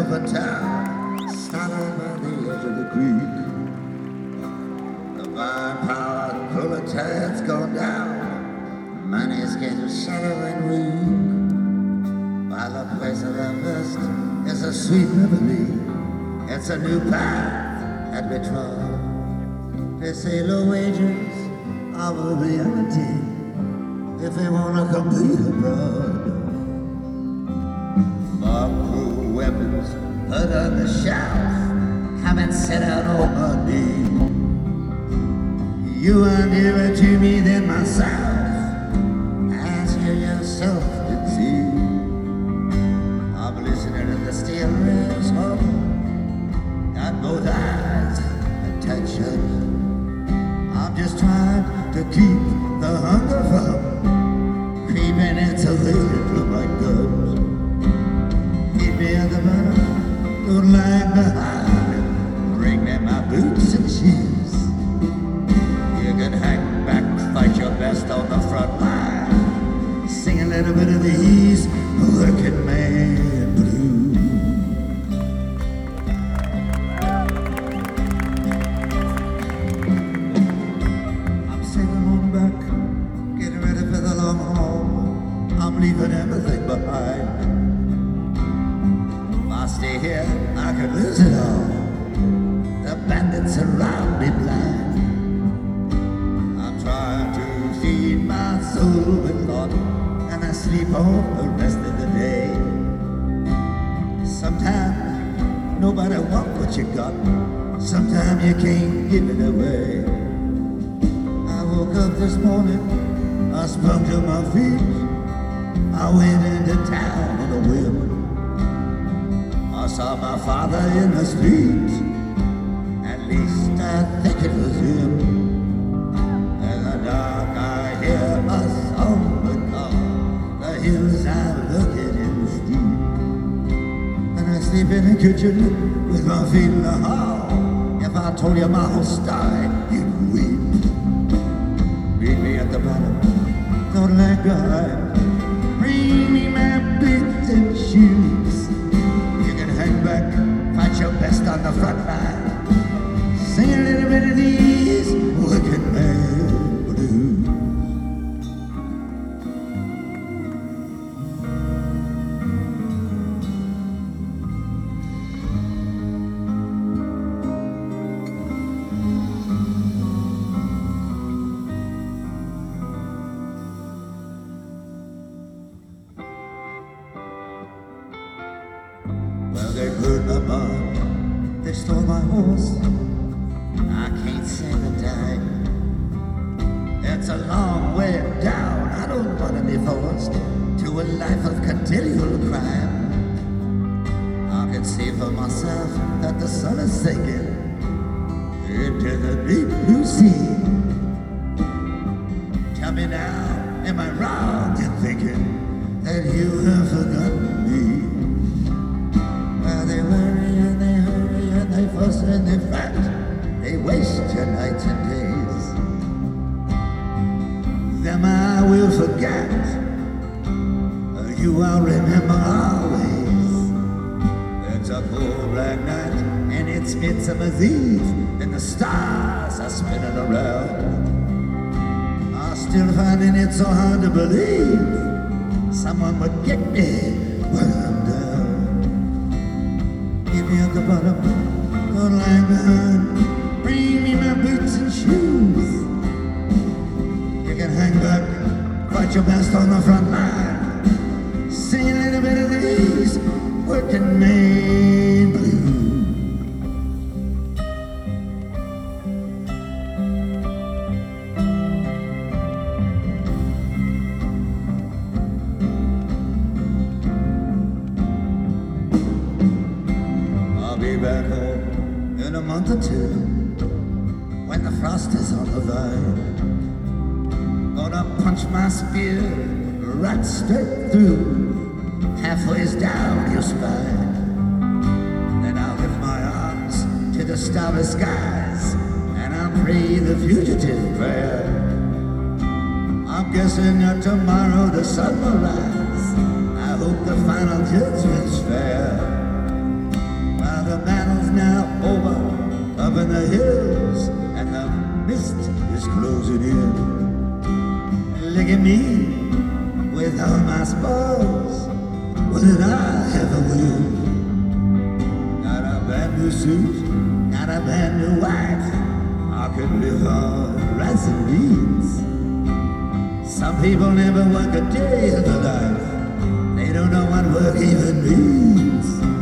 of a town, standing by the edge of the creek. The buying power of proletariat's gone down. Money's getting shallow and weak. While the place of the best is a sweet memory. It's a new path that we trod. They say low wages are a reality if they wanna compete abroad. More cruel weapons put on the shelf, haven't set out on my knee. You are nearer to me than myself, as you yourself did see. I'm listening to the steel rails hum, got both eyes attention. I'm just trying to keep the hunger from creeping into the through my guts. Keep me at the bottom, don't lag behind. Bring me my boots and shoes. You can hang back, fight your best on the front line. Sing a little bit of these working man blues. I'm sailing on back, getting ready for the long haul. I'm leaving everything behind. If I stay here, I could lose it all. The bandits surround me blind. I'm trying to feed my soul with thought, and I sleep on the rest of the day. Sometimes nobody want what you got. Sometimes you can't give it away. I woke up this morning, I sprung to my feet. I went into town on a whim. I saw my father in the street. At least I think it was him. In the dark I hear a song call. The hills I'm looking in the steep. And I sleep in the kitchen with my feet in the hall. If I told you my whole story, you'd weep. Meet me at the bottom, don't lag behind. Bring me my boots and shoes. You can hang back, fight your best on the front line. Sing a little bit of these working man blues. Well, they burned my barn, they stole my horse. I can't say the time. It's a long way down. I don't want to be forced to a life of continual crime. I can see for myself that the sun is sinking into the deep blue sea. Tell me now, am I wrong in thinking that you have forgotten me? Well, they worry and they hurry and they fuss and they fight. They waste your nights and days. Them I will forget. You I'll remember always. It's a cold black night and it's Midsummer's Eve, and the stars are spinning around. I'm still finding it so hard to believe someone would get me when I'm down. Keep me at the bottom, don't lag behind. Bring me my boots and shoes. You can hang back, fight your best on the front line. Sing a little bit of these working man blues. I'll be back home in a month or two, when the frost is on the vine. Gonna punch my spear right straight through, halfway down your spine. Then I'll lift my arms to the starry skies, and I'll pray the fugitive prayer. I'm guessing that tomorrow the sun will rise. I hope the final judgment's fair. the battle's now over up in the hills, and the mist is closing in. Look at me with all my spoils. What did I ever win? Got a brand new suit, got a brand new wife. I can live on rice and beans. Some people never work a day in their life. They don't know what work even means.